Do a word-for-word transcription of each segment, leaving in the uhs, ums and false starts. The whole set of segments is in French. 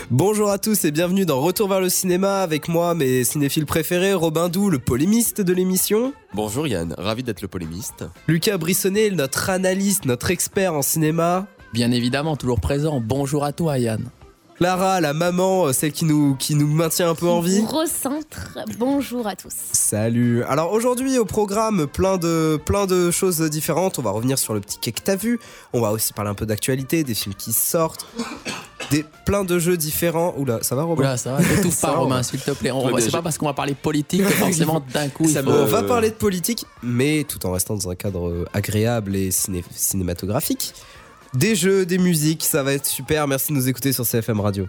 Bonjour à tous et bienvenue dans Retour vers le cinéma avec moi, mes cinéphiles préférés, Robin Doux, le polémiste de l'émission. Bonjour Yann, ravi d'être le polémiste. Lucas Brissonnet, notre analyste, notre expert en cinéma. Bien évidemment, toujours présent. Bonjour à toi Yann. Clara, la maman, celle qui nous, qui nous maintient un peu en vie. Gros centre, bonjour à tous. Salut. Alors aujourd'hui au programme, plein de, plein de choses différentes. On va revenir sur le petit quai que t'as vu. On va aussi parler un peu d'actualité, des films qui sortent. Des, plein de jeux différents. Oula, ça va Robin? Oula, ça va, t'étouffe pas Romain, s'il te plaît. On, c'est pas parce qu'on va parler politique que forcément d'un coup... Ça il faut... On va parler de politique, mais tout en restant dans un cadre agréable et ciné- cinématographique. Des jeux, des musiques, ça va être super. Merci de nous écouter sur C F M Radio.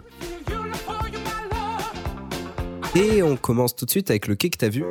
Et on commence tout de suite avec le quai que t'as vu.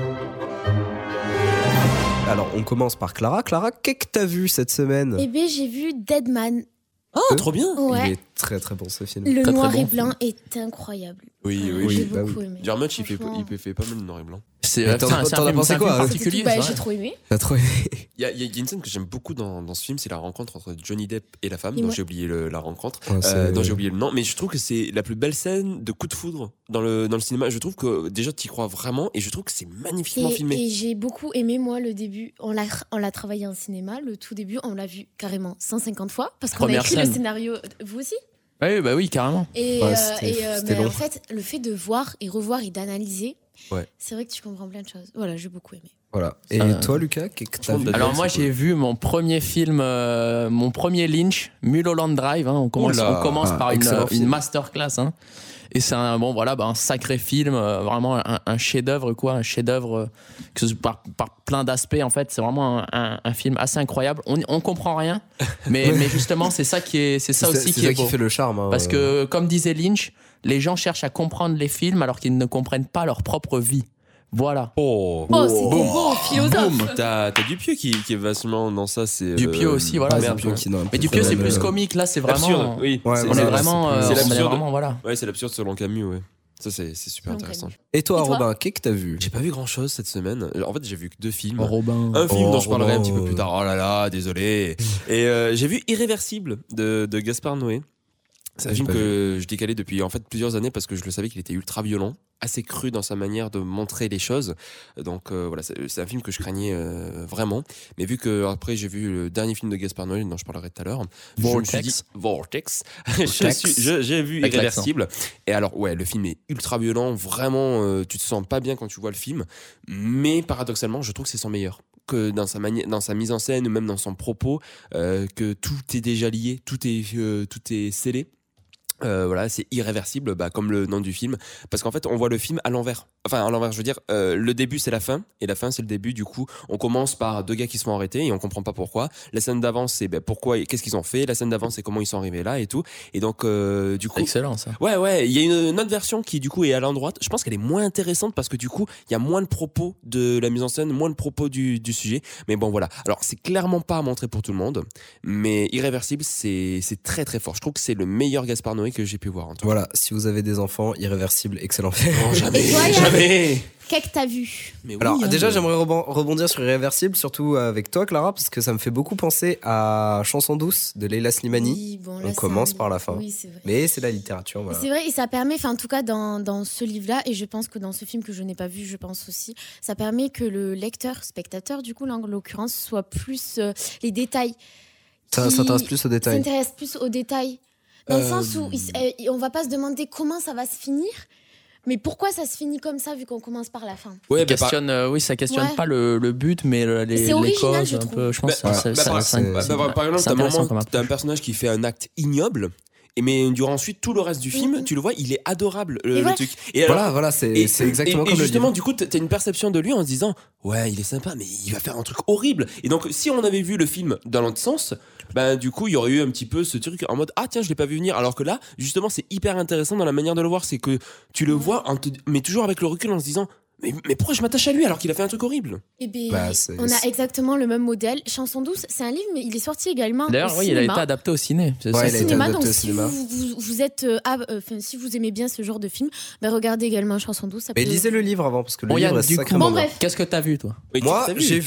Alors, on commence par Clara. Clara, qu'est-ce que t'as vu cette semaine? Eh bien, j'ai vu Deadman. Oh, euh, trop bien. Ouais. Il est très très bon ce film. Le très, noir très bon et blanc film. est incroyable. Oui, oui, oui. J'ai bah beaucoup oui. aimé. Jarmusch, il fait, Franchement. il fait pas mal de noir et blanc. C'est, Mais t'en- c'est un- c'est t'en un as film- pensé c'est un quoi, film hein particulier, Bah, c'est j'ai vrai. trop aimé. T'as trouvé? Il y a, il y a une scène que j'aime beaucoup dans, dans ce film, c'est la rencontre entre Johnny Depp et la femme, Et dont moi- j'ai oublié le- la rencontre, Ouais, c'est- euh, dont j'ai oublié le nom, mais je trouve que c'est la plus belle scène de coup de foudre dans le, dans le cinéma. Je trouve que déjà tu y crois vraiment et je trouve que c'est magnifiquement Et, filmé. et j'ai beaucoup aimé, moi, le début. On l'a, on l'a travaillé en cinéma, le tout début, on l'a vu carrément cent cinquante fois, parce qu'on Première a écrit scène. le scénario. Vous aussi? Oui, bah oui, carrément. Et, Ouais, euh, c'était- et, euh, c'était mais long. en fait, le fait de voir et revoir et d'analyser, Ouais. c'est vrai que tu comprends plein de choses. Voilà, j'ai beaucoup aimé. Voilà. Et Euh, toi, Lucas, qu'est-ce que t'as vu? Deadman, Alors moi c'est j'ai cool. vu mon premier film, euh, mon premier Lynch, Mulholland Drive. Hein. On commence, Oula. on commence Ah, par une, excellent une film. masterclass. Hein. Et c'est un bon voilà, bah, un sacré film, euh, vraiment un, un chef-d'œuvre quoi, un chef-d'œuvre euh, que ce- par, par plein d'aspects en fait. C'est vraiment un, un, un film assez incroyable. On, on comprend rien, mais, mais justement c'est ça qui est, c'est ça C'est aussi c'est qui ça est qui beau. fait le charme. hein. Parce que comme disait Lynch, les gens cherchent à comprendre les films alors qu'ils ne comprennent pas leur propre vie. Voilà. Oh, Oh, c'était beau, philosophe. Boum. T'as, t'as Dupieux qui, qui est vachement dans ça. C'est, Dupieux euh, aussi, voilà. Ouais, merde, Dupieux ouais. qui n'a un peu Mais Dupieux fait c'est la plus même- comique là, c'est vraiment. Absurde, oui. Ouais, c'est, On voilà, est c'est- vraiment, c'est euh, plus- on c'est est l'absurde. vraiment voilà. Ouais, c'est l'absurde selon Camus, ouais. Ça, c'est, c'est super Selon intéressant. Camus. Et toi, Et toi Robin, qu'est-ce que t'as vu? J'ai pas vu grand chose cette semaine. En fait, j'ai vu que deux films. Robin. Un film Oh, dont je parlerai un Robin. petit peu plus tard. Oh là là, désolé. Et euh, j'ai vu Irréversible de, de Gaspard Noé. C'est un J'ai film pas que je décalais depuis en fait plusieurs années parce que je le savais qu'il était ultra violent, assez cru dans sa manière de montrer les choses. Donc euh, voilà, c'est, c'est un film que je craignais euh, vraiment. Mais vu que après j'ai vu le dernier film de Gaspard Noé dont je parlerai tout à l'heure, je me suis dit Vortex. je suis, je- j'ai vu Avec Irréversible. Et alors ouais, le film est ultra violent, vraiment, euh, tu te sens pas bien quand tu vois le film. Mais paradoxalement, je trouve que c'est son meilleur. Que dans sa manière, dans sa mise en scène ou même dans son propos, euh, que tout est déjà lié, tout est, euh, tout est scellé. Euh, voilà, c'est irréversible, bah, comme le nom du film, parce qu'en fait, on voit le film à l'envers. Enfin, à l'envers, je veux dire, euh, le début c'est la fin, et la fin c'est le début. Du coup, on commence par deux gars qui se font arrêter et on comprend pas pourquoi. La scène d'avant, c'est ben, pourquoi, et qu'est-ce qu'ils ont fait. La scène d'avant, c'est comment ils sont arrivés là et tout. Et donc, euh, du coup, Excellent ça. ouais, ouais, il y a une, une autre version qui du coup est à l'endroit. Je pense qu'elle est moins intéressante parce que du coup, il y a moins de propos de la mise en scène, moins de propos du, du sujet. Mais bon, voilà. Alors, c'est clairement pas à montrer pour tout le monde, mais Irréversible, c'est, c'est très très fort. Je trouve que c'est le meilleur Gaspard Noé que j'ai pu voir en tout cas. Voilà, si vous avez des enfants, Irréversible, excellent film. Non, jamais, Et toi, Yann jamais. Qu'est-ce que t'as vu? Mais oui, Alors hein, déjà mais- j'aimerais rebon- rebondir sur Irréversible, surtout avec toi Clara, parce que ça me fait beaucoup penser à Chanson douce de Leila Slimani. Oui, bon, là, On c'est commence un- par la fin. Oui, c'est vrai. Mais c'est la littérature, voilà. C'est vrai, et ça permet, enfin en tout cas dans, dans ce livre-là, et je pense que dans ce film que je n'ai pas vu, je pense aussi, ça permet que le lecteur, spectateur, du coup, là, en l'occurrence, soit plus euh, les détails. Ça qui s'intéresse plus aux détails. S'intéresse plus aux détails. Dans le Euh, sens où il s- euh, on va pas se demander comment ça va se finir, mais pourquoi ça se finit comme ça vu qu'on commence par la fin. Ouais, Ça bah, par- questionne, euh, oui, ça questionne Ouais. pas le, le but, mais le- les, C'est les original, causes je un trouve. peu. Je pense Bah, que ça, bah, ça- par- ça- bah, ça- bah, par exemple, c'est t'as un intéressant moment, comme t'as un personnage qui fait un acte ignoble. Et mais durant ensuite tout le reste du film, Mhm. tu le vois, il est adorable le, Et le voilà. truc. Et alors, Voilà, voilà, c'est et, c'est exactement et, comme et le justement, livre. du coup, t'as une perception de lui en se disant, ouais, il est sympa, mais il va faire un truc horrible. Et donc, si on avait vu le film dans l'autre sens, ben du coup, il y aurait eu un petit peu ce truc en mode, ah tiens, je l'ai pas vu venir. Alors que là, justement, c'est hyper intéressant dans la manière de le voir, c'est que tu le vois, en te- mais toujours avec le recul en se disant, mais, mais pourquoi je m'attache à lui alors qu'il a fait un truc horrible? Et ben, Bah, c'est- on a exactement le même modèle. Chanson douce, c'est un livre, mais il est sorti également D'ailleurs, au oui, il a cinéma. été adapté au ciné. C'est Ouais, ça, il a c'est- été cinéma, adapté donc au si cinéma. vous, vous, vous êtes, euh, ah, euh, enfin, si vous aimez bien ce genre de film, ben regardez également Chanson douce. Ça Mais peut- lisez le livre avant, parce que le Bon, livre Yann, est du coup, sacrément Bon, bien. bref. Qu'est-ce que t'as vu, toi? Oui, Moi, t'as vu j'ai vu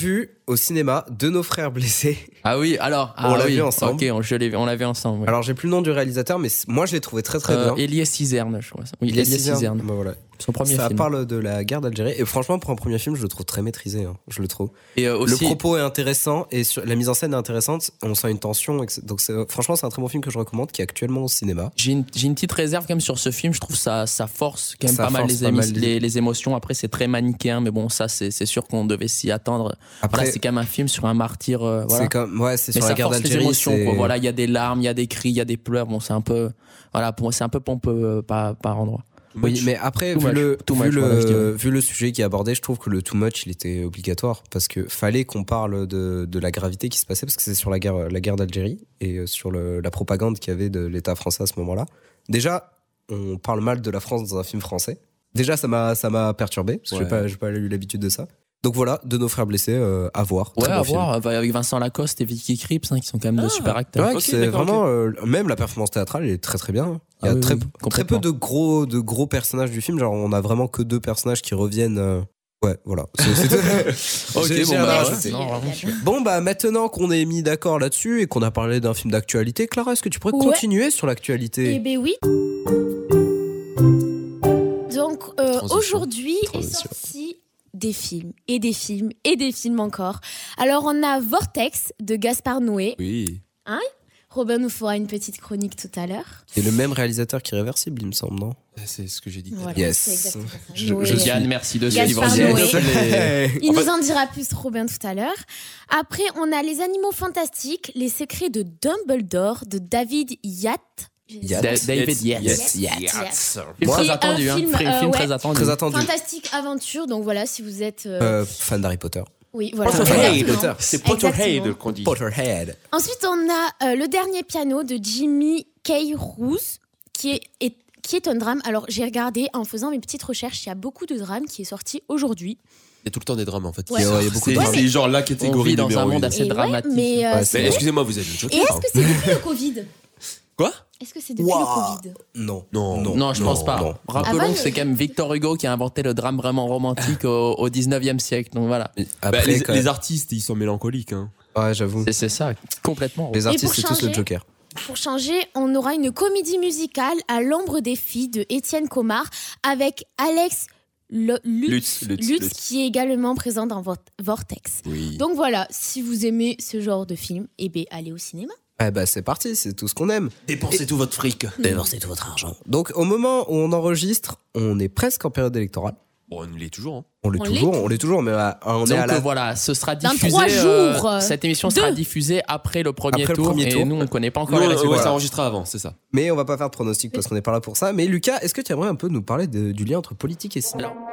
au cinéma de nos frères blessés. Ah oui, alors. On ah l'a oui, vu ensemble. Ok, on, je l'ai, on l'a vu ensemble. Ouais. Alors j'ai plus le nom du réalisateur, mais c- moi je l'ai trouvé très très Euh, bien. Elias Cizerne, je crois. Oui, Elias Elias Cizerne. Cizerne. Bah, voilà. Son premier Ça film. parle de la guerre d'Algérie et franchement pour un premier film je le trouve très maîtrisé, hein. Je le trouve. Et euh, aussi, Le propos est intéressant et sur, la mise en scène est intéressante. On sent une tension, et que c'est- donc c'est, franchement c'est un très bon film que je recommande qui est actuellement au cinéma. j'ai une, j'ai une petite réserve quand même sur ce film. Je trouve ça, ça force quand même Ça pas, mal force les, pas émis- mal les- les, les émotions. Après, c'est très manichéen, mais bon, ça, c'est, c'est sûr qu'on devait s'y attendre. Après Voilà, c'est quand même un film sur un martyr. euh, voilà. c'est comme ouais c'est Mais sur ça la guerre force les d'Algérie. émotions. c'est- Quoi. Voilà, il y a des larmes, il y a des cris, il y a des pleurs. Bon, c'est un peu, voilà, pour moi, c'est un peu pompeux euh, par, par endroit. Oui, mais après, Too vu, much. le, Too vu, much, le, voilà, je dirais. vu le sujet qui est abordé, je trouve que le too much, il était obligatoire. Parce que fallait qu'on parle de, de la gravité qui se passait, parce que c'est sur la guerre, la guerre d'Algérie et euh, sur le, la propagande qu'il y avait de l'État français à ce moment-là. Déjà, on parle mal de la France dans un film français. Déjà, ça m'a, ça m'a perturbé, parce que Ouais. j'ai pas, j'ai pas eu l'habitude de ça. Donc voilà, de nos frères blessés, euh, à voir. Ouais, Très bon à film. voir, euh, avec Vincent Lacoste et Vicky Krieps, hein, qui sont quand même de Ah. super acteurs. Ouais, Ok, c'est d'accord, vraiment euh, même la performance théâtrale elle est très très bien. Il y a Ah oui, très, oui, très peu complètement. de gros de gros personnages du film, genre on a vraiment que deux personnages qui reviennent. euh, Ouais, voilà. C'est- c'est tout. Ok, J'ai- bon, j'ai bah, rien ouais. rajouté. Non, vraiment, je- Bon bah maintenant qu'on est mis d'accord là-dessus et qu'on a parlé d'un film d'actualité, Clara, est-ce que tu pourrais Ouais. continuer sur Eh l'actualité? ben oui. Donc euh, Transition. aujourd'hui est Transition. sorti des films et des films et des films encore. Alors on a Vortex de Gaspard Noé. Oui. Robin nous fera une petite chronique tout à l'heure. C'est le même réalisateur qui est Réversible, il me semble, non? C'est ce que j'ai dit. Voilà, Yes. c'est exactement ça. Je- Noé. je suis- Yann, merci de Gaspard suivre. Noé. Les- Il En nous fait- en dira plus, Robin, tout à l'heure. Après, on a Les Animaux Fantastiques, Les Secrets de Dumbledore de David Yates. Yates. Da- David Yes. Yates. Yates. Yes. Film Moi, très C'est un attendu, hein. film, Film, euh, film ouais. très attendu. Très attendu. Fantastique aventure. Donc voilà, si vous êtes. euh, Euh, fan d'Harry Potter. oui, voilà. Potterhead. Exactement. C'est Exactement. Potterhead qu'on dit. Potterhead. Ensuite, on a euh, Le Dernier Piano de Jimmy K. Roos, qui est, est- qui est un drame. Alors, j'ai regardé en faisant mes petites recherches, il y a beaucoup de drames qui est sorti aujourd'hui. Il y a tout le temps des drames en fait. Ouais. Il y a- il y a beaucoup de C'est drames. c'est genre la On catégorie vit dans numéro un monde une. assez Et ouais, dramatique. mais, euh, Ouais, c'est c'est Mais vrai. excusez-moi, vous êtes une Et choquée. est-ce que c'est depuis le Covid Quoi? Est-ce que c'est depuis Waouh. le Covid Non. Non. Non, je pense pas. non. Rappelons Avant, que c'est quand même Victor Hugo qui a inventé le drame vraiment romantique au, au dix-neuvième siècle. Donc voilà. Après, Bah, les, quand les même. artistes, ils sont mélancoliques. Hein. Ouais, j'avoue. C'est, c'est ça, complètement. Les artistes, pour c'est tous le changer- Joker. Pour changer, on aura une comédie musicale à l'ombre des filles de Étienne Comard avec Alex Le- Lutz, Lutz, Lutz, Lutz, Lutz. qui est également présent dans Vor- Vortex. Oui. Donc voilà, si vous aimez ce genre de film, eh ben allez au cinéma. Eh bah c'est parti, c'est tout ce qu'on aime. Dépensez tout votre fric. Dépensez tout votre argent. Donc au moment où on enregistre, on est presque en période électorale. Bon, on l'est toujours. Hein. On l'est On toujours, l'est on l'est toujours, mais à- on est Donc à la... euh, voilà, ce sera Dans diffusé. trois euh, jours, euh, cette émission sera deux. diffusée après le premier Après le tour. premier et tour. nous, on ne connaît pas encore Non, les ouais, résultats. ça enregistrera avant, c'est ça. Mais on va pas faire de pronostic parce qu'on n'est pas là pour ça. Mais Lucas, est-ce que tu aimerais un peu nous parler de- du lien entre politique et cinéma? Alors,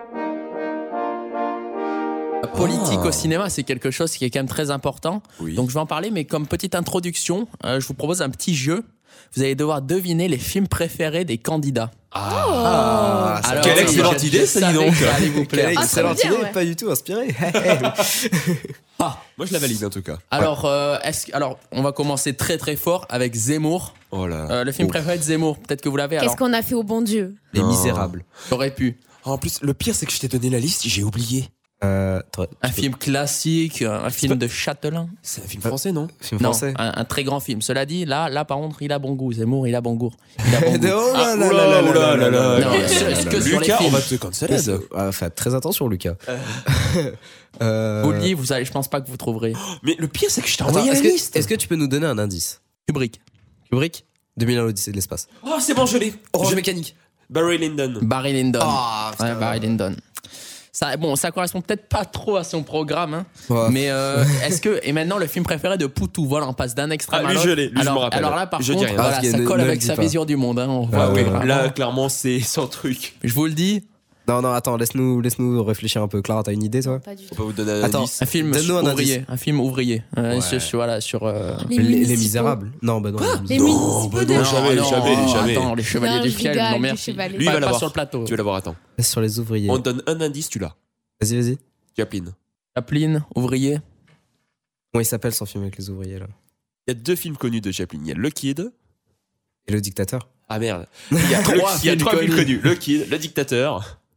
la politique Ah. au cinéma, c'est quelque chose qui est quand même très important. Oui. Donc je vais en parler, mais comme petite introduction, euh, je vous propose un petit jeu. Vous allez devoir deviner les films préférés des candidats. Ah, ça- Alors, Quelle oui, excellente je- idée, je ça, dis savais donc. que ça allait vous plaire. Quelle Ah, excellente trop bien, idée, ouais. pas du tout inspiré. Moi, je la valide en tout cas. Alors, euh, est-ce que- alors, on va commencer très très fort avec Zemmour. Oh là là. Euh, le film Oh. préféré de Zemmour, peut-être que vous l'avez. Alors, Qu'est-ce qu'on a fait au bon Dieu? Les Non. Misérables. j'aurais pu. En plus, le pire, c'est que je t'ai donné la liste, j'ai oublié. Euh, toi, Un tu peux- film classique, un film de Châtelain. C'est un film français, non? film Non, français. un, un très grand film. Cela dit, là, là, par contre, il a bon goût. Zemmour, il a bon goût. Il a bon goût. Oh là Ah, là oula, là là oula, là là là, là Non, là est-ce- là est-ce là que là. sur les Lucas, films- on va te canceller. Ah, faites très attention, Lucas. Euh, Vous le dites, vous allez, je pense pas que vous trouverez. Mais le pire, c'est que je t'ai Attends, envoyé est-ce la que, liste. est-ce que tu peux nous donner un indice? Kubrick, Kubrick deux mille un l'Odyssée de l'espace. Oh, c'est bon, je l'ai. Orange Je- Mécanique. Barry Lyndon. Barry Lyndon. Ah, ouais, Barry Lyndon. Ça, bon, ça correspond peut-être pas trop à son programme, hein, Ouais. mais euh, est-ce que et maintenant le film préféré de Poutou, voilà, on passe d'un extrême Ah, à lui, l'autre. je l'ai, lui, je alors, me rappelle. alors là, par Je dis contre, rien. voilà, Ah, ce qui ça est- colle ne- ne avec le sa dis pas. vision du monde. Hein, on voit Ah que oui, vraiment- Là, clairement, c'est son truc. je vous le dis, Non, non, attends, laisse-nous laisse nous réfléchir un peu. Clara, t'as une idée, toi? Pas du On tout. peut vous donner un Attends. indice. un film Donne-nous un ouvrier, un film ouvrier, euh, Ouais. sur, sur- voilà, sur. euh, Les, Les, les municipaux. Misérables. Non, bah non. Les Non, municipaux bah de... non, jamais, non, jamais, non, jamais. Attends, les Chevaliers Non, du je Fiel, rigole, non les merci. Chevaliers. Lui, il Pas- va pas l'avoir. sur le plateau. Tu vas l'avoir, attends. Sur les ouvriers. On te donne un indice, tu l'as. Vas-y, vas-y. Chaplin. Chaplin, ouvrier. Comment il s'appelle son film avec les ouvriers, là? Il y a deux films connus de Chaplin. Il y a Le Kid. Et le dictateur? Ah merde. Il y a Trois le- il y a films trois films connus. connus. Le Kid, Le Dictateur.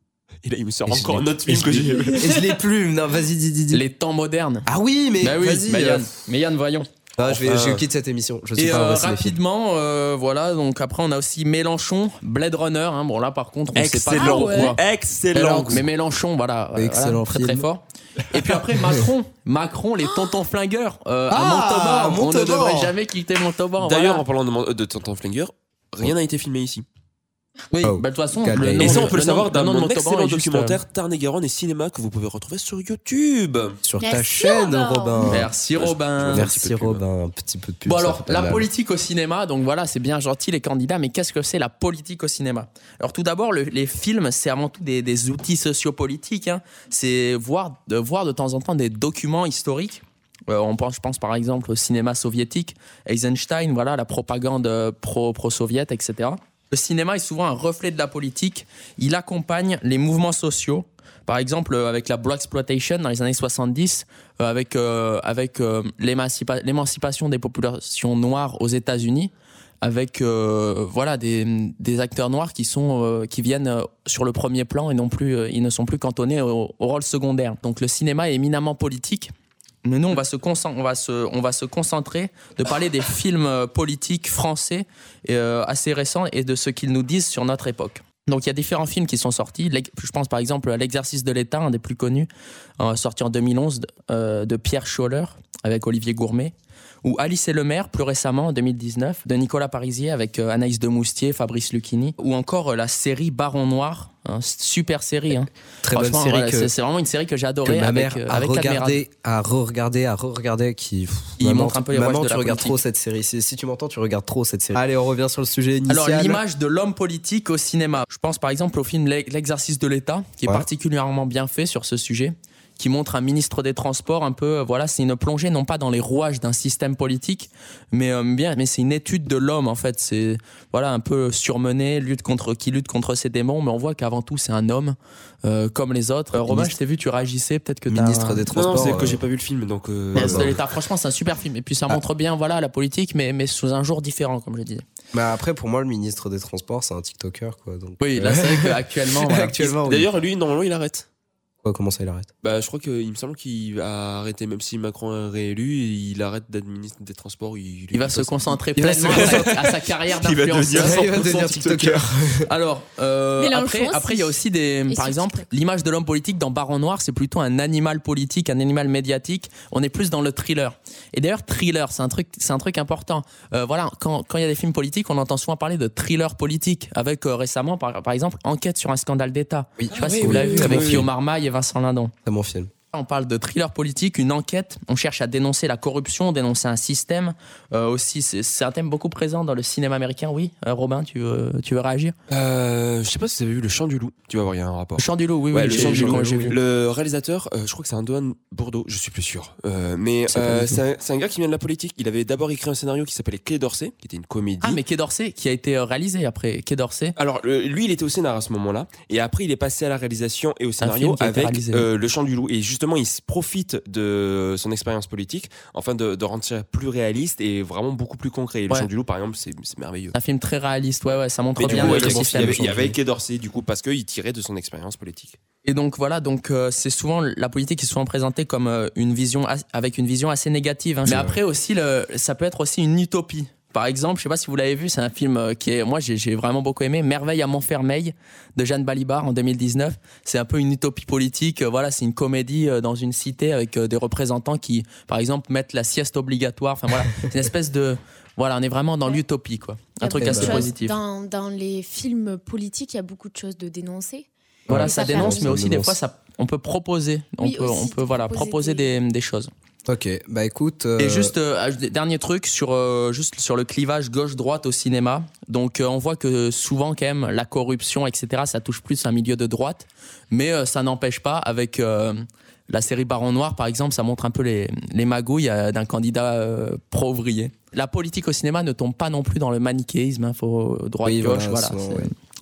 Et là, il me sort Et je encore l'ai- un autre et film je que j'ai l'ai- vu. Et je l'ai plus. Non, vas-y, dis, dis, dis. Les temps modernes. Ah oui, mais Bah oui, vas-y. mais euh, Yann, mais Yann, voyons. ah, je, vais, Enfin. je quitte cette émission. Je sais Et pas euh, voici les films. rapidement, euh, voilà, donc après on a aussi Mélenchon, Blade Runner, hein, bon là par contre on sait pas Excellent, trop Ah ouais. quoi. excellent. Mais Mélenchon, voilà, voilà, Excellent très film. très fort. Et puis après Macron, Macron, les tontons flingueurs euh, Ah, à Montauban. On ne Montauban. devrait jamais quitter Montauban. D'ailleurs, voilà. en parlant de, mon- de Tonton Flingueur, rien n'a été filmé ici. Oui, Oh. bah, de toute façon, Calme. le Et nom Et ça, de- on peut le nom- savoir dans nom de mon Montauban excellent est juste, documentaire Tarn-et-Garonne et cinéma que vous pouvez retrouver sur YouTube. Sur ta Merci, chaîne, Robin. Robin. euh, Merci Ouais, je- Robin. je- Merci, Un petit peu de pub. Robin. Un petit peu de pub. Bon ça alors, fait pas la mal. politique au cinéma, donc voilà, c'est bien gentil les candidats, mais qu'est-ce que c'est la politique au cinéma? Alors tout d'abord, le- les films, c'est avant tout des, des outils sociopolitiques, hein. C'est voir de, voir de temps en temps des documents historiques. Euh, on pense, je pense par exemple au cinéma soviétique, Eisenstein, voilà, la propagande euh, pro, pro-soviète, et cetera. Le cinéma est souvent un reflet de la politique. Il accompagne les mouvements sociaux. Par exemple, euh, avec la Black Exploitation dans les années soixante-dix, euh, avec, euh, avec euh, l'émancipa- l'émancipation des populations noires aux États-Unis, avec euh, voilà, des, des acteurs noirs qui, sont, euh, qui viennent euh, sur le premier plan et non plus, euh, ils ne sont plus cantonnés au, au rôle secondaire. Donc le cinéma est éminemment politique. Mais nous, on va se, concent- on va se, on va se concentrer de parler des films euh, politiques français euh, assez récents et de ce qu'ils nous disent sur notre époque. Donc il y a différents films qui sont sortis. L'ex- Je pense par exemple à L'exercice de l'État, un des plus connus, euh, sorti en deux mille onze de, euh, de Pierre Scholler avec Olivier Gourmet. Ou Alice et le maire, plus récemment, en deux mille dix-neuf, de Nicolas Parisier avec euh, Anaïs Demoustier, Fabrice Lucchini. Ou encore euh, la série Baron Noir, hein, super série. Hein. Très bonne Franchement, série voilà, que, c'est, c'est vraiment une série que j'ai que adorée ma avec, mère euh, a avec Cadmerade. regardé, a re-regardé, a re-regardé, qui pff, Il maman, montre un peu les maman, rouages de tu la regardes politique. trop cette série. Si, si tu m'entends, tu regardes trop cette série. Allez, on revient sur le sujet initial. Alors, l'image de l'homme politique au cinéma. Je pense par exemple au film L'E- L'exercice de l'État, qui est Ouais. particulièrement bien fait sur ce sujet, qui montre un ministre des Transports un peu, euh, voilà, c'est une plongée non pas dans les rouages d'un système politique, mais euh, bien, mais c'est une étude de l'homme en fait. C'est voilà un peu surmené, lutte contre, qui lutte contre ses démons, mais on voit qu'avant tout c'est un homme euh, comme les autres. Euh, Romain, je t'ai vu, tu réagissais, peut-être que t'as Ministre un- des Non, Transports. non, c'est que euh, j'ai pas vu le film, donc. euh, L'exercice de bah. l'État. Franchement, c'est un super film. Et puis ça Ah. montre bien, voilà, la politique, mais mais sous un jour différent, comme je disais. Bah après, pour moi, le ministre des Transports, c'est un TikToker, quoi. Donc, Oui, là euh, c'est vrai qu'actuellement, voilà. actuellement, oui. D'ailleurs, lui, normalement, il arrête. Quoi, comment ça, il arrête? Bah, je crois qu'il me semble qu'il va arrêter, même si Macron est réélu, il arrête d'être ministre des Transports. Il, Il va se concentrer Il va pleinement se à sa, à sa carrière Il va d'influenceur. devenir Il va devenir TikToker. Alors, euh, Mélenchon après, aussi. après, il y a aussi des, Et par sur exemple, TikTok. l'image de l'homme politique dans Baron Noir, c'est plutôt un animal politique, un animal médiatique. On est plus dans le thriller. Et d'ailleurs, thriller, c'est un truc, c'est un truc important. Euh, voilà, quand, quand il y a des films politiques, on entend souvent parler de thriller politique. Avec euh, récemment, par, par exemple, Enquête sur un scandale d'État. Oui. Je sais pas Ah si oui, vous oui, l'avez oui, vu oui, avec oui. Fio Marmaille et Vincent Lindon. C'est mon film. On parle de thriller politique, une enquête. On cherche à dénoncer la corruption, dénoncer un système. Euh, aussi, c'est, c'est un thème beaucoup présent dans le cinéma américain. Oui, euh, Robin, tu veux, tu veux réagir? Euh, je sais pas si vous avez vu Le Chant du Loup. Tu vas voir, il y a un rapport. Le Chant du loup, oui, Ouais, oui, Le j'ai, Chant j'ai- du Loup. j'ai vu. Le réalisateur, euh, je crois que c'est Antoine Bourdeau, je suis plus sûr. Euh, mais sais pas euh, du tout. c'est un, c'est un gars qui vient de la politique. Il avait d'abord écrit un scénario qui s'appelait Quai d'Orsay, qui était une comédie. Ah, mais Quai d'Orsay, qui a été euh, réalisé après. Quai d'Orsay. Alors, le- lui, il était au scénar à ce moment-là. Et après, il est passé à la réalisation et au film scénario qui a été avec réalisé. euh, Le Chant du Loup. Et justement, il se profite de son expérience politique, enfin de, de rendre ça plus réaliste et vraiment beaucoup plus concret. Et Le Ouais. Chant du Loup, par exemple, c'est c'est merveilleux. Un film très réaliste, ouais, ouais, ça montre Mais du bien coup, le ouais, il y avait- il y système. avait, il y avait Quai d'Orsay, du coup, parce qu'il tirait de son expérience politique. Et donc voilà, donc euh, c'est souvent la politique qui est souvent présentée comme euh, une vision as- avec une vision assez négative. hein. Mais après aussi, le, ça peut être aussi une utopie. Par exemple, je sais pas si vous l'avez vu, c'est un film euh, qui est, moi j'ai, j'ai vraiment beaucoup aimé, Merveille à Montfermeil de Jeanne Balibar en deux mille dix-neuf. C'est un peu une utopie politique. euh, Voilà, c'est une comédie euh, dans une cité avec euh, des représentants qui, par exemple, mettent la sieste obligatoire. Enfin voilà, c'est une espèce de, voilà, on est vraiment dans l'utopie quoi. Un truc beaucoup assez de choses positif. Dans, dans les films politiques, il y a beaucoup de choses de dénoncer. Voilà, Ouais, ça ça fait dénonce, un- mais aussi des dénonce. fois ça, on peut proposer, on Oui, peut, aussi, on peut voilà proposer proposer des- des, des choses. Ok, bah écoute. euh, Et juste euh, dernier truc sur euh, juste sur le clivage gauche-droite au cinéma. Donc euh, on voit que souvent quand même la corruption et cetera ça touche plus un milieu de droite, mais euh, ça n'empêche pas avec euh, la série Baron Noir par exemple, ça montre un peu les, les magouilles euh, d'un candidat euh, pro-ouvrier. La politique au cinéma ne tombe pas non plus dans le manichéisme, hein, faut droite Oui, gauche, voilà, voilà. souvent, c'est- ouais.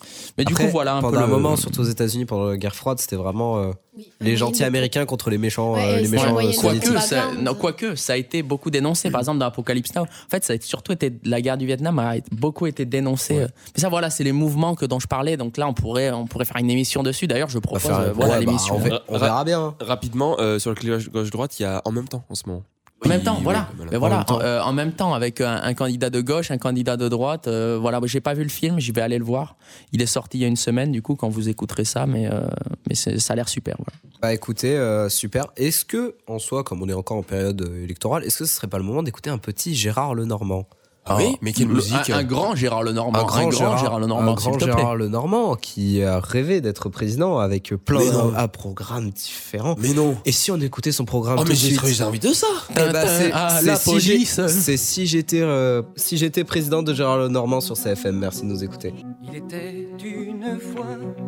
Mais du Après, coup, voilà un pendant peu un le... moment, surtout aux États-Unis, pendant la guerre froide, c'était vraiment euh, Oui. les Le gentils moyen de- américains contre les méchants, Ouais, euh, les c'est méchants le euh, moyen de- soviétiques. Quoique ça, propagande. non, quoique, ça a été beaucoup dénoncé. Par exemple, dans Apocalypse Now, en fait, ça a surtout été la guerre du Vietnam a été- beaucoup été dénoncé. Ouais. Mais ça, voilà, c'est les mouvements que dont je parlais. Donc là, on pourrait, on pourrait faire une émission dessus. D'ailleurs, je On va propose, faire- euh, voilà ouais, bah, l'émission. on, verra, on verra bien. hein. Rapidement, euh, sur le clivage gauche-droite, il y a en même temps en ce moment. En même Oui, temps, oui, voilà. voilà. Mais voilà, En même temps. euh, en même temps, avec un, un candidat de gauche, un candidat de droite. euh, voilà, j'ai pas vu le film, j'y vais aller le voir. Il est sorti il y a une semaine, du coup, quand vous écouterez ça, mais euh, mais c'est- ça a l'air super. Voilà. Bah écoutez, euh, super. Est-ce que, en soi, comme on est encore en période euh, électorale, est-ce que ce serait pas le moment d'écouter un petit Gérard Lenormand? Ah oui, mais quelle Le- musique un, un grand Gérard Lenormand, Un grand, Gérard, Lenormand, un s'il grand te plaît. Gérard Lenormand qui a rêvé d'être président avec plein Mais non. de programmes différents. Mais non. Et si on écoutait son programme Oh tout mais de j'ai suite trop j'ai envie de ça. Eh bah, c'est Ah, c'est la si j'ai- police. c'est si j'étais euh, si j'étais président de Gérard Lenormand sur C F M. Merci de nous écouter. Il était une fois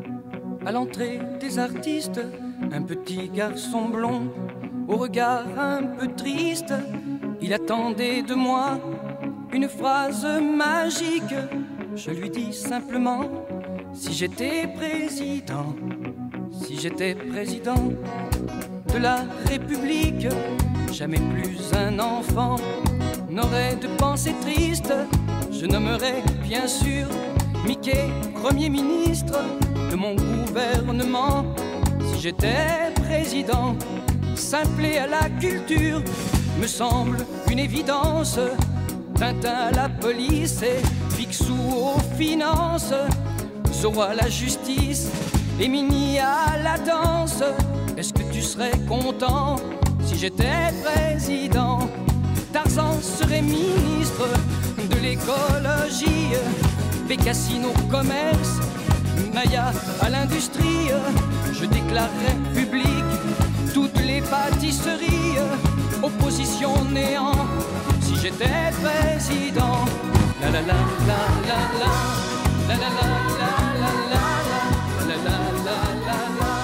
à l'entrée des artistes un petit garçon blond au regard un peu triste. Il attendait de moi une phrase magique. Je lui dis simplement si j'étais président, si j'étais président de la République, jamais plus un enfant n'aurait de pensée triste. Je nommerais bien sûr Mickey Premier ministre de mon gouvernement. Si j'étais président, simpler à la culture me semble une évidence. Tintin à la police et Picsou aux finances, Zorro à la justice et Mini à la danse. Est-ce que tu serais content si j'étais président? Tarzan serait ministre de l'écologie, Bécassine au commerce, Maya à l'industrie. Je déclarerais public toutes les pâtisseries, opposition néant si j'étais président. La la la la la la la la la la la la la la la la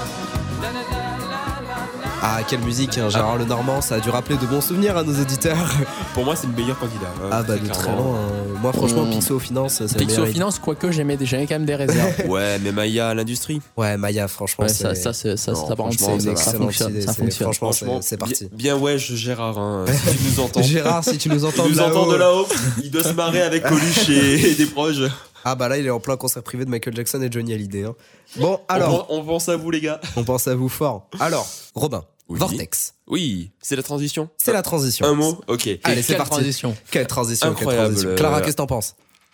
la la la. Ah, quelle musique, hein, Gérard Lenormand, ça a dû rappeler de bons souvenirs à nos auditeurs. Pour moi, c'est le meilleur candidat. hein, Ah bah de très clairement. loin. hein. Moi franchement, Mmh. Picsou aux finances, c'est le Pixo meilleur. Finance, quoique j'aimais j'avais quand même des réserves. Ouais, mais Maya à l'industrie. Ouais, Maya, franchement, Ouais, c'est ça, ça, c'est- ça, Non, ça, par contre, franchement, c'est- ça va. ça excellente fonctionne. idée, Ça c'est- fonctionne. franchement, Franchement, c'est parti. Bien, bien ouais, Gérard, hein, si tu nous entends. Gérard, si tu nous entends Tu de nous entends là-haut. de là-haut, il doit se marrer avec Coluche et, et des proches. Ah bah là, il est en plein concert privé de Michael Jackson et Johnny Hallyday. hein. Bon, alors, On, on pense à vous, les gars. on pense à vous fort. Alors, Robin, Oui. Vortex, Oui, c'est la transition. c'est la transition. Un mot. Ok. Allez, Quelle c'est parti. transition. Quelle transition, quelle Incroyable, transition. euh, Clara, qu'est-ce que t'en penses?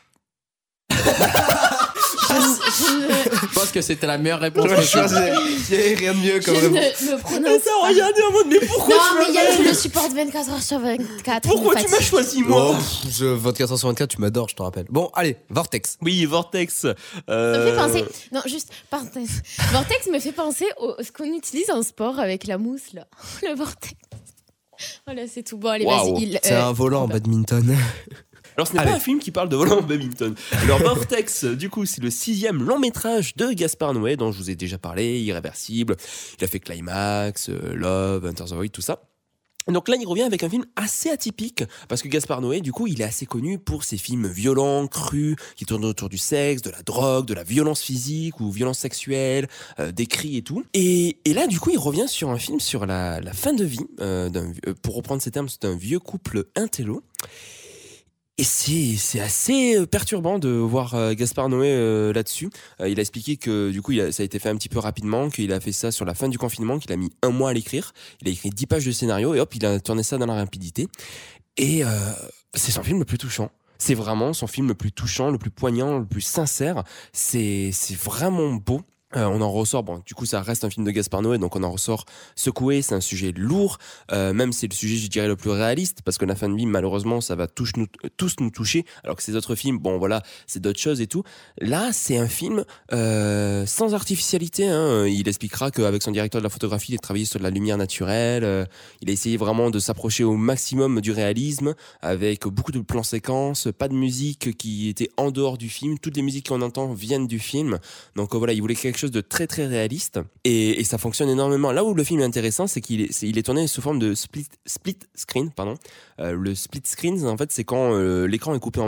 Je, je Je pense que c'était la meilleure réponse. Ouais, je possible. choisis. Il y avait rien de mieux ne, comme je réponse. ne me prononce pas. regardez en mode, mais pourquoi Non, mais Yann, je le supporte vingt-quatre heures sur vingt-quatre. il me Pourquoi tu m'as fatigue. choisi, moi Oh, pff, je, vingt-quatre heures sur vingt-quatre, tu m'adores, je te rappelle. Bon, allez, Vortex. Oui, Vortex. Ça me Euh... fait penser. Non, juste, parenthèse. Vortex me fait penser au ce qu'on utilise en sport avec la mousse, là. Le vortex. Voilà, c'est tout. Bon, allez, Waouh. vas-y. il- C'est euh, un volant en Robin. badminton. Alors, ce n'est Allez. pas un film qui parle de volant en badminton. Alors, Vortex, du coup, c'est le sixième long métrage de Gaspard Noé, dont je vous ai déjà parlé, Irréversible. Il a fait Climax, euh, Love, Enter the Void, tout ça. Donc là, il revient avec un film assez atypique, parce que Gaspard Noé, du coup, il est assez connu pour ses films violents, crus, qui tournent autour du sexe, de la drogue, de la violence physique ou violence sexuelle, euh, des cris et tout. Et, et là, du coup, il revient sur un film sur la, la fin de vie, euh, d'un, euh, pour reprendre ces termes, c'est un vieux couple intello. Et c'est, c'est assez perturbant de voir euh, Gaspard Noé euh, là-dessus. Euh, il a expliqué que du coup il a, ça a été fait un petit peu rapidement, qu'il a fait ça sur la fin du confinement, qu'il a mis un mois à l'écrire. Il a écrit dix pages de scénario et hop, il a tourné ça dans la rapidité. Et euh, c'est son film le plus touchant. C'est vraiment son film le plus touchant, le plus poignant, le plus sincère. C'est, c'est vraiment beau. Euh, on en ressort, bon, du coup, ça reste un film de Gaspard Noé, donc on en ressort secoué. C'est un sujet lourd, euh, même c'est le sujet, je dirais, le plus réaliste, parce que la fin de vie, malheureusement, ça va tous nous, tous nous toucher, alors que ces autres films, bon, voilà, c'est d'autres choses et tout. Là, c'est un film euh, sans artificialité. Hein. Il expliquera qu'avec son directeur de la photographie, il a travaillé sur de la lumière naturelle. Euh, il a essayé vraiment de s'approcher au maximum du réalisme, avec beaucoup de plans séquences, pas de musique qui était en dehors du film. Toutes les musiques qu'on entend viennent du film. Donc euh, voilà, il voulait quelque chose de très très réaliste et, et ça fonctionne énormément. Là où le film est intéressant, c'est qu'il est, c'est, il est tourné sous forme de split, split screen. Pardon. Euh, le split screen, en fait, c'est quand euh, l'écran est coupé en deux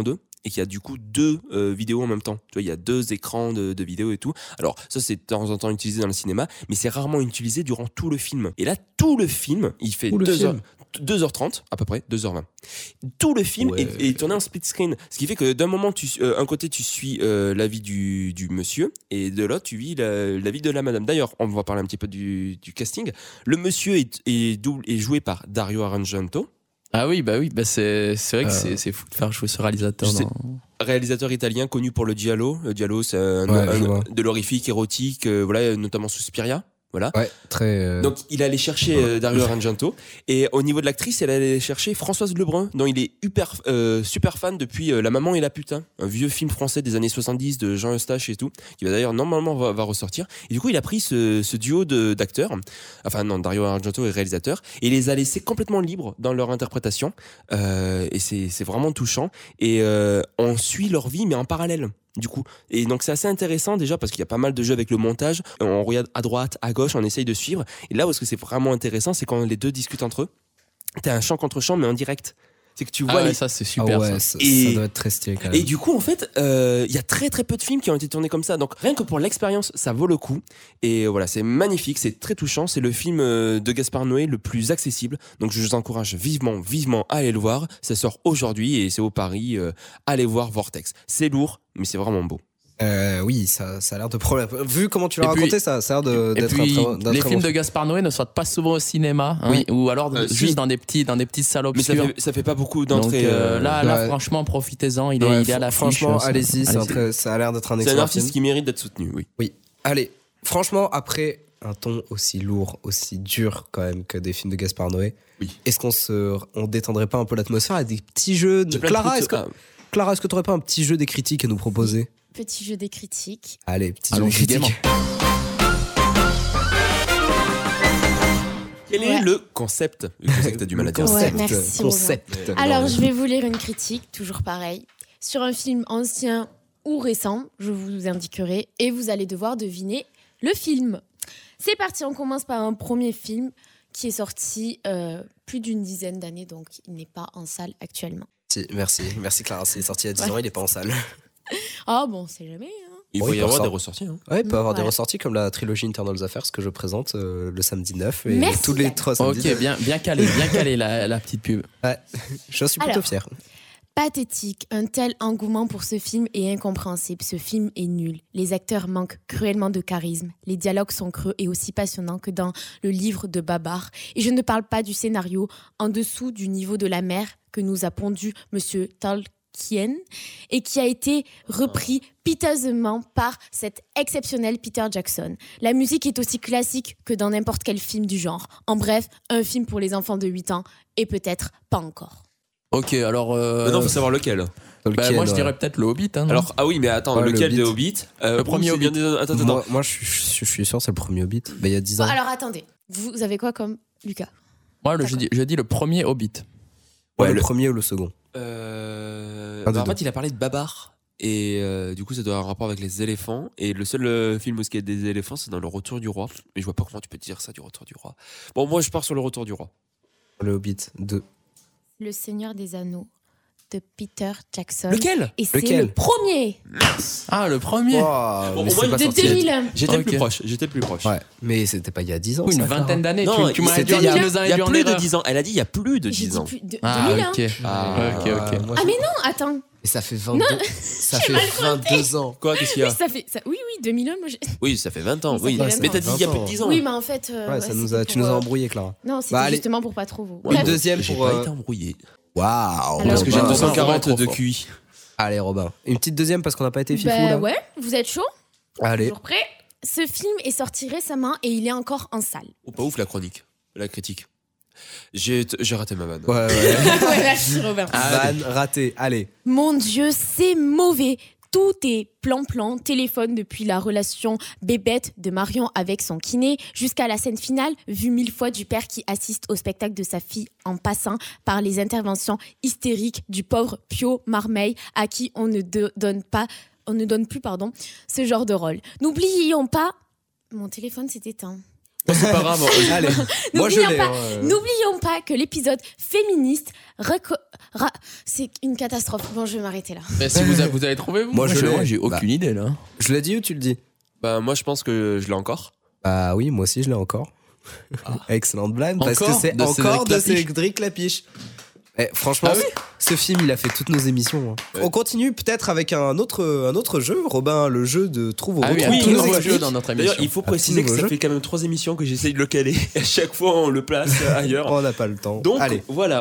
et qu'il y a du coup deux euh, vidéos en même temps. Tu vois, il y a deux écrans de, de vidéos et tout. Alors ça, c'est de temps en temps utilisé dans le cinéma, mais c'est rarement utilisé durant tout le film. Et là, tout le film, il fait deux heures, deux heures trente à peu près, deux heures vingt. Tout le film ouais. est, est tourné en split screen, ce qui fait que d'un moment, tu, euh, un côté, tu suis euh, la vie du, du monsieur, et de l'autre, tu vis la, la vie de la madame. D'ailleurs, on va parler un petit peu du, du casting. Le monsieur est, est, double, est joué par Dario Argento. Ah oui, bah oui, bah c'est, c'est vrai que euh, c'est, c'est fou de faire jouer ce réalisateur. Dans... Réalisateur italien connu pour le giallo. Le giallo, c'est un, ouais, un, un, de l'horrifique, érotique, euh, voilà, notamment Suspiria. Voilà. Ouais, très. Euh... Donc il allait chercher euh, Dario Argento, et au niveau de l'actrice, elle allait chercher Françoise Lebrun, dont il est hyper, euh, super fan depuis euh, La Maman et la Putain, un vieux film français des années soixante-dix de Jean Eustache et tout, qui va d'ailleurs normalement va, va ressortir. Et du coup, il a pris ce, ce duo de, d'acteurs, enfin non, Dario Argento est réalisateur, et il les a laissés complètement libres dans leur interprétation, euh, et c'est, c'est vraiment touchant. Et euh, on suit leur vie, mais en parallèle. Du coup, et donc c'est assez intéressant déjà parce qu'il y a pas mal de jeux avec le montage. On regarde à droite, à gauche, on essaye de suivre. Et là où est-ce que c'est vraiment intéressant, c'est quand les deux discutent entre eux. T'as un champ contre champ, mais en direct. C'est que tu vois. Ah ouais, les... ça c'est super. Ah ouais, ça. Ça, et... ça doit être très stylé quand même. Et du coup, en fait, il euh, y a très très peu de films qui ont été tournés comme ça. Donc rien que pour l'expérience, ça vaut le coup. Et voilà, c'est magnifique, c'est très touchant. C'est le film de Gaspard Noé le plus accessible. Donc je vous encourage vivement, vivement à aller le voir. Ça sort aujourd'hui et c'est au Paris. Euh, allez voir Vortex. C'est lourd, mais c'est vraiment beau. Euh, oui, ça, ça a l'air de problème. Vu comment tu l'as et raconté, puis, ça, ça a l'air de, et d'être puis, un très, d'un les très films bon de Gaspard Noé ne sortent pas souvent au cinéma, hein, oui. ou alors euh, juste si. dans des petits, dans des petites salles obscures. Mais ça fait, ça fait pas beaucoup d'entrées. Donc, euh, là, là, ouais. franchement, profitez-en. Il est, ouais, il est à la franchement, fiche, allez-y, ça. c'est allez-y. un très, ça a l'air d'être un C'est excellent un artiste film. qui mérite d'être soutenu, oui. Oui. Allez, franchement, après un ton aussi lourd, aussi dur quand même que des films de Gaspard Noé, Oui. est-ce qu'on se, on détendrait pas un peu l'atmosphère avec des petits jeux de... Clara, est-ce que, ah. Clara, est-ce que t'aurais pas un petit jeu des critiques à nous proposer? Petit jeu des critiques. Allez, petit Allons, jeu des critiques. Quel est Ouais. le concept? Le concept, t'as du mal à dire. Ouais, Concept, merci, concept. Alors, je vais vous lire une critique, toujours pareil, sur un film ancien ou récent, je vous indiquerai, et vous allez devoir deviner le film. C'est parti, on commence par un premier film qui est sorti euh, plus d'une dizaine d'années, donc il n'est pas en salle actuellement. Si, merci, merci Clara, c'est sorti il y a dix Ouais. ans, il est pas en salle. Ah bon, c'est jamais. Hein. Il Oui, faut y pour avoir ça. des ressorties. Hein. Ouais, il peut y avoir Voilà. des ressorties comme la trilogie Internal Affairs que je présente euh, le samedi neuf et Merci, tous les Dan. trois samedis. Ok, bien, bien calé, bien calé la, la petite pub. Ouais, je suis plutôt Alors. fier. Pathétique, un tel engouement pour ce film est incompréhensible. Ce film est nul. Les acteurs manquent cruellement de charisme. Les dialogues sont creux et aussi passionnants que dans le livre de Babar. Et je ne parle pas du scénario en dessous du niveau de la mer que nous a pondu Monsieur Tolkien et qui a été repris piteusement par cet exceptionnel Peter Jackson. La musique est aussi classique que dans n'importe quel film du genre. En bref, un film pour les enfants de huit ans et peut-être pas encore. Ok, alors. Euh, Maintenant, faut savoir lequel. bah, Tolkien, moi, je ouais. dirais peut-être le Hobbit. Hein, non Alors, ah oui, mais attends, Ouais, le lequel Hobbit. des Hobbits euh, Le premier ou c'est bien Hobbit. des- Attends, attends, Moi, attends. moi je, suis, je suis sûr, c'est le premier Hobbit. Bah, il y a dix Bon, ans. alors attendez, vous avez quoi comme Lucas? Moi, le- je, dis, je dis le premier Hobbit. Ouais, Ouais, le, le- premier ou le second. Euh... Un des bah, en deux. fait, il a parlé de Babar. Et euh, du coup, ça doit avoir un rapport avec les éléphants. Et le seul euh, film où il y a des éléphants, c'est dans Le Retour du Roi. Mais je vois pas comment tu peux dire ça du Retour du Roi. Bon, moi, je pars sur Le Retour du Roi. Le Hobbit deux. Le Seigneur des Anneaux de Peter Jackson. Lequel Et c'est Lequel le premier Ah, le premier. Wow, Bon, mais au c'est moins, pas de sorti. deux mille un. J'étais le Ok. plus proche. J'étais le plus proche. Ouais, mais c'était pas il y a dix ans. Oui, une ça, Clara. vingtaine d'années. Non, tu, tu il- m'aurais c'était dit, il y a- tu nous as Il y a induit en plus de erreur. dix ans. Elle a dit il y a plus de J'ai dix dit ans. plus de Ah, deux mille un. ok. Ah, ok, ok. moi, Ah je- mais non, attends. Et ça fait vingt-deux. Ça fait vingt-deux ans. Quoi, qu'est-ce qu'il y Oui, a ça fait ça. Oui oui, deux mille un moi j'ai- Oui, ça fait vingt ans. Oui, ça Oui, fait mais vingt t'as dit il y a ans. plus de dix ans. Oui, mais en fait euh, Ouais, ouais, ça nous c'était a, tu pour, nous as euh, embrouillé, Clara. Non, c'était Bah, allez. justement pour pas trop vous. Une Bref. deuxième J'ai pour. pas euh, été embrouillé. Waouh. Alors, Parce que j'ai Robin, deux cent quarante Robin, de trop Q I. Allez, Robin. Une petite deuxième parce qu'on n'a pas été fifou Bah là. ouais, vous êtes chaud? Allez. Toujours prêt? Ce film est sorti récemment et il est encore en salle. Oh, pas ouf la chronique, la critique. J'ai j'ai raté ma vanne. Ouais, ouais. Ouais, merci Robin. Van raté. Allez. Mon Dieu, c'est mauvais. Tout est plan-plan, téléphone depuis la relation bébête de Marion avec son kiné jusqu'à la scène finale, vue mille fois du père qui assiste au spectacle de sa fille en passant par les interventions hystériques du pauvre Pio Marmeille à qui on ne de- donne pas, on ne donne plus pardon, ce genre de rôle. N'oublions pas, mon téléphone s'est éteint. C'est pas grave. Allez, moi je N'oublions l'ai. pas, hein, euh. n'oublions pas que l'épisode féministe, reco- ra- c'est une catastrophe. Bon, je vais m'arrêter là. Mais si vous avez, vous avez trouvé, vous Moi, je l'ai. moi, j'ai aucune Bah. idée là. Je l'ai dit ou tu le dis? Bah, moi, je pense que je l'ai encore. Bah oui, moi aussi je l'ai encore. Excellente blague, parce que Encore c'est de encore Cédric de Lapiche. Cédric Lapiche. Eh, franchement, Ah oui ce film, il a fait toutes nos émissions. hein. Ouais. On continue peut-être avec un autre, un autre jeu, Robin, le jeu de trouve ou Ah oui, retrouve un oui, tout tous nos nouveau extraits. jeu dans notre D'ailleurs, émission. il faut Un préciser petit que ça nouveau fait quand même trois émissions que j'essaye de le caler. À chaque fois, on le place ailleurs. On n'a pas le temps. Donc, Allez. voilà.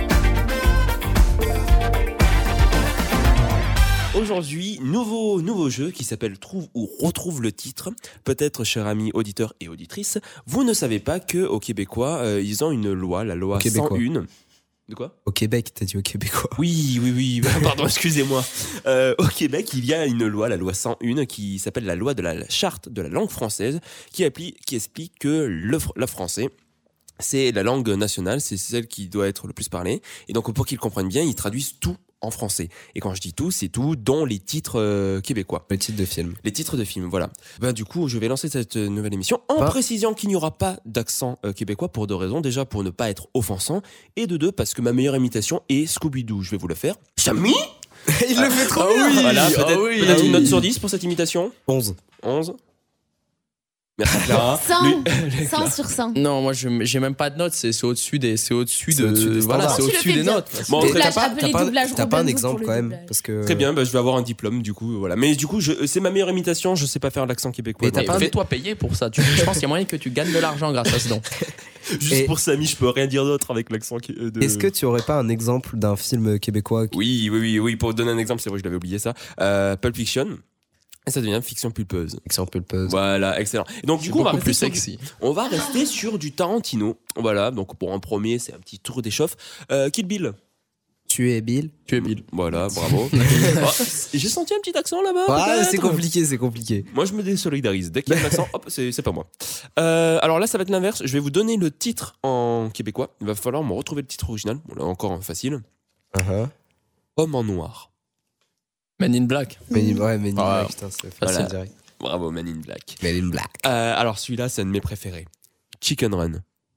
Aujourd'hui, nouveau, nouveau jeu qui s'appelle Trouve ou retrouve le titre. Peut-être, chers amis auditeurs et auditrices, vous ne savez pas que aux Québécois, euh, ils ont une loi, la loi Aux Québécois. cent un. De quoi? Au Québec, t'as dit au Québécois. Oui, oui, oui, pardon, excusez-moi. Euh, au Québec, il y a une loi, la loi cent un, qui s'appelle la loi de la charte de la langue française, qui, appli- qui explique que le, fr- le français, c'est la langue nationale, c'est celle qui doit être le plus parlée. Et donc, pour qu'ils comprennent bien, ils traduisent tout en français. Et quand je dis tout, c'est tout, dont les titres euh, québécois. Le titre de film. Les titres de films, voilà. Ben, du coup, je vais lancer cette euh, nouvelle émission en Pas- précisant qu'il n'y aura pas d'accent euh, québécois pour deux raisons. Déjà, pour ne pas être offensant. Et de deux, parce que ma meilleure imitation est Scooby-Doo. Je vais vous le faire. Chami Il le fait trop Ah bien. oui. Voilà, ah peut-être oui. peut-être Ah une oui. note sur dix pour cette imitation. onze. onze. Merci Clara. cent, Lui- cent sur cent. Non, moi je- j'ai même pas de notes, c'est c'est au-dessus des c'est au-dessus C'est de au-dessus des voilà, standards. c'est Tu le au-dessus fais des bien. notes. Bon, Et Doublage, t'as pas, appelez t'as pas- doublage t'as pas un Robin exemple pour le quand même doublage. parce que... Très bien, bah, je vais avoir un diplôme du coup, voilà. Mais du coup, je- c'est ma meilleure imitation. Je sais pas faire l'accent québécois. Mais t'as donc, Mais pas- Fais-toi payer pour ça. Tu- je pense qu'il y a moyen que tu gagnes de l'argent grâce à ce don. juste Et- pour Samy, je peux rien dire d'autre avec l'accent qui- euh, de. Est-ce que tu aurais pas un exemple d'un film québécois qui... Oui, oui, oui, oui. Pour donner un exemple, c'est vrai, je l'avais oublié ça. Euh, Pulp Fiction. Et ça devient fiction pulpeuse. Exemple pulpeuse. Voilà, excellent. Et donc, du C'est coup, on va, beaucoup rester plus sur du, sexy. on va rester sur du Tarantino. Voilà, donc pour un premier, c'est un petit tour d'échauffe. Euh, Kill Bill. Tu es Bill. Tu es Bill. Voilà, bravo. Oh, j'ai senti un petit accent là-bas. Ah, peut-être. c'est compliqué, c'est compliqué. Moi, je me désolidarise. Dès qu'il y a un accent, hop, c'est c'est pas moi. Euh, alors là, ça va être l'inverse. Je vais vous donner le titre en québécois. Il va falloir me retrouver le titre original. Bon, là, encore un facile. Uh-huh. Homme en noir. Men in Black. Men in- ouais, Men in Ah, Black, putain, c'est voilà. facile direct. Bravo, Man in Black. Men in Black. Euh, alors celui-là, c'est un de mes préférés. Chicken Run.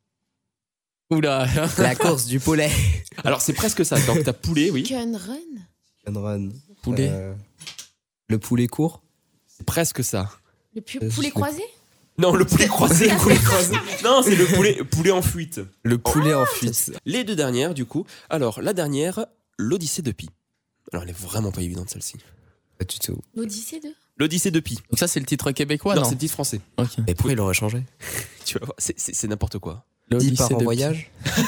Oula. La course du poulet. Alors c'est presque ça. Donc t'as poulet, oui. Gun Run. Chicken Run. Poulet. Euh, le poulet court. C'est presque ça. Le pu- Euh, poulet je- croisé. Non, le poulet croisé. Le poulet croisé. Non, c'est le poulet, poulet en fuite. Le poulet en fuite. Les deux dernières, du coup. Alors la dernière, l'Odyssée de Pi. Alors elle est vraiment pas évidente celle-ci. Pas du tout. L'Odyssée de. L'Odyssée de Pi. Donc ça c'est le titre québécois, non, non, c'est le titre français. Ok. Et pourquoi il aurait changé? Tu vas voir, c'est- c'est c'est n'importe quoi. Pi L'Odyssée part en de voyage.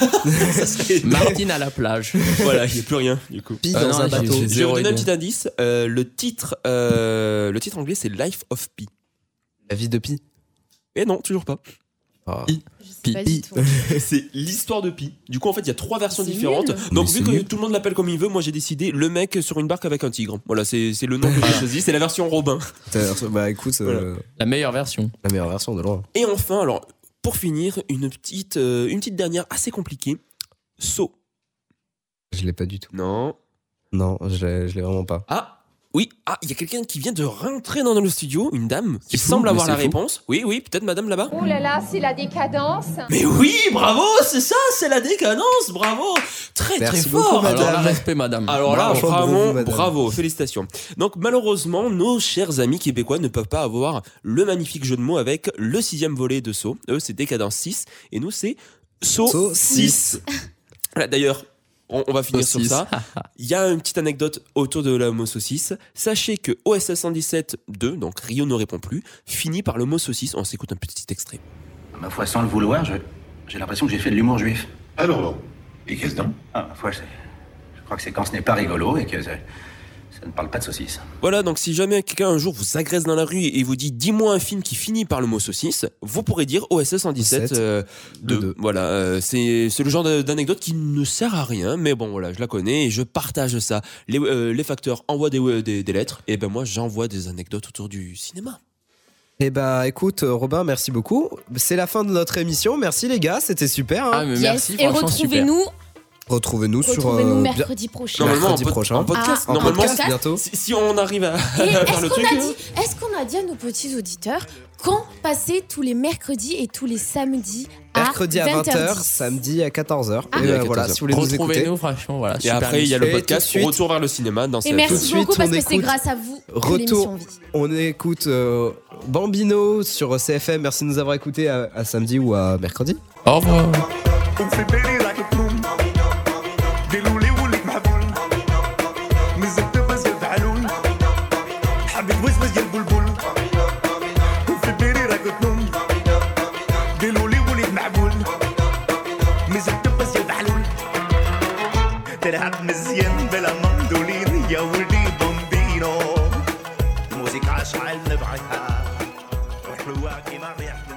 Ça serait- Pi. Martine à la plage. Voilà, il n'y a plus rien, du coup. Pi Euh, dans non, un j'ai- bateau. j'ai- Je vais Zéro vous donner un idée. petit indice. Euh, le titre, euh, le titre anglais, c'est Life of Pi. La vie de Pi. Et non, toujours pas. Ah. Pi. Je sais Pi- pas Pi. du tout. C'est l'histoire de Pi. Du coup, en fait, il y a trois versions C'est différentes. nul. Donc, Mais vu c'est que nul. tout le monde l'appelle comme il veut, moi j'ai décidé le mec sur une barque avec un tigre. Voilà, c'est c'est le nom que j'ai choisi. C'est la version Robin. T'as- Bah écoute, euh, La meilleure version. la meilleure version de loin. Et enfin, alors, pour finir, une petite, euh, une petite dernière assez compliquée. Saut. Je l'ai pas du tout. Non. Non, je l'ai, je l'ai vraiment pas. Ah. Oui, ah, il y a quelqu'un qui vient de rentrer dans le studio, une dame qui C'est fou, semble mais avoir c'est la fou. réponse. Oui, oui, peut-être madame là-bas. Oh là là, c'est la décadence. Mais oui, bravo, c'est ça, c'est la décadence, bravo. Très Merci très beaucoup, fort. madame. Alors là, respect madame. Alors là, Bravo, vraiment, bravo, bravo, madame. félicitations. Donc malheureusement, nos chers amis québécois ne peuvent pas avoir le magnifique jeu de mots avec le sixième volet de Saut. Eux, c'est Décadence six, et nous, c'est Saut Saut six. Voilà, d'ailleurs, on, on va finir Saucisse. sur ça. Il y a une petite anecdote autour de la mot saucisse. Sachez que O S S cent dix-sept deux, donc Rio ne répond plus, finit par le mot saucisse. On s'écoute un petit extrait. Ma foi, sans le vouloir, je- j'ai l'impression que j'ai fait de l'humour juif. Alors bon. Et qu'est-ce donc? Ah, ma foi, c'est- je crois que c'est quand ce n'est pas rigolo et que ça, ça ne parle pas de saucisse. Voilà, donc si jamais quelqu'un un jour vous agresse dans la rue et vous dit dis-moi un film qui finit par le mot saucisse, vous pourrez dire O S S cent dix-sept euh, deux. deux. Voilà, euh, c'est c'est le genre de- d'anecdote qui ne sert à rien, mais bon voilà, je la connais et je partage ça. Les, euh, les facteurs envoient des, euh, des, des lettres, et ben moi j'envoie des anecdotes autour du cinéma. Eh bah écoute, euh, Robin, merci beaucoup. C'est la fin de notre émission. Merci les gars, c'était super. hein. Ah mais Yes. merci, Et franchement super. retrouvez-nous Retrouvez-nous, Retrouvez-nous sur. Euh, mercredi prochain. Normalement, mercredi en, pod- prochain. en podcast. Ah, en normalement, podcast. bientôt. si, si on arrive à, Et à faire est-ce le qu'on truc. a dit, est-ce qu'on a dit à nos petits auditeurs quand passer tous les mercredis et tous les samedis à Mercredi à vingt heures, vingt heures dix. samedi à quatorze heures. Ah. Et À euh, voilà, quatorze heures. si vous voulez nous écouter. Retrouvez-nous, franchement, voilà. Et super après, il y a le Et tout de podcast suite- Retour vers le cinéma dans Et cette. Tout de merci suite, beaucoup parce on que c'est écoute grâce à vous que Retour. l'émission vit. On écoute euh, Bambino sur C F M. Merci de nous avoir écoutés à, à samedi ou à mercredi. Au revoir. وفي بالي راك تنوم قالوا لي وليت محبول مازال تبز يا بعلول حبيت وزوز يا البلبل وفي بالي راك تنوم قالوا لي وليت محبول مازال تبز يا بعلول تلعب مزيان بلا مندولين يا ولدي بومبينو موسيقى شعل نبعدها وحلوة كيما ريحة